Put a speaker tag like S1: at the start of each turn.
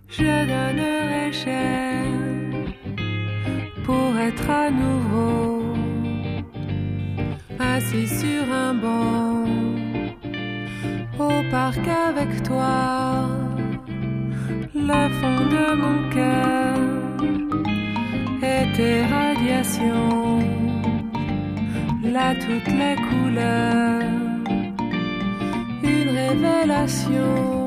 S1: Je donnerais cher pour être à nouveau assis sur un banc au parc avec toi. Le fond de mon cœur et tes radiations, là toutes les couleurs, une révélation.